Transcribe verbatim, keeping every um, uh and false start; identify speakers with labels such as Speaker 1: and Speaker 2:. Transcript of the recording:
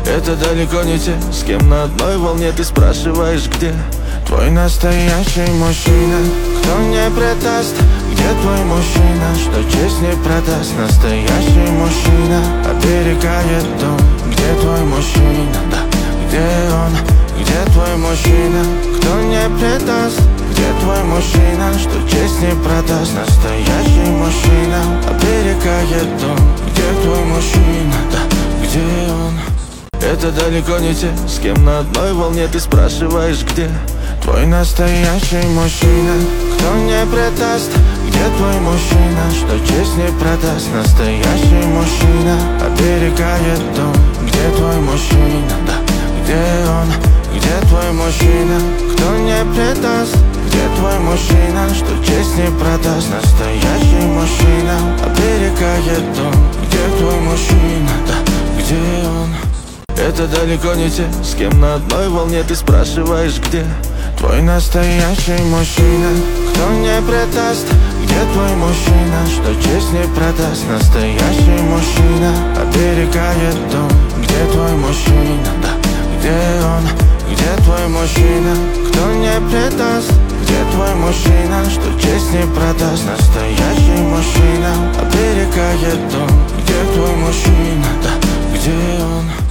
Speaker 1: Это далеко не те, с кем на одной волне. Ты спрашиваешь, где твой настоящий мужчина? Кто не предаст? Где твой мужчина, что честь не продаст? Настоящий мужчина оберегает дом. Где твой мужчина? Да, где он? Где твой мужчина? Кто не предаст? Где твой мужчина, что честь не продаст? Настоящий мужчина оберегает дом. Где твой мужчина? Да, где он? Это далеко не те, с кем на одной волне. Ты спрашиваешь, где твой настоящий мужчина? Кто не предаст? Где твой мужчина, что честь не продаст? Настоящий мужчина оберегает дом. Где твой мужчина? Да, где он? Где твой мужчина? Кто не предаст? Где твой мужчина, что честь не продаст? Настоящий мужчина оберегает дом. Где твой мужчина? Да, где он? Это далеко не те, с кем на одной волне. Ты спрашиваешь, где твой настоящий мужчина? Кто не предаст? Где твой мужчина, что честь не продаст? Настоящий мужчина оберегает дом. Где твой мужчина? Да, где он? Где твой мужчина? Кто не предаст? Где твой мужчина, что честь не продаст? Настоящий мужчина оберегает дом. Где твой мужчина? Да, где он?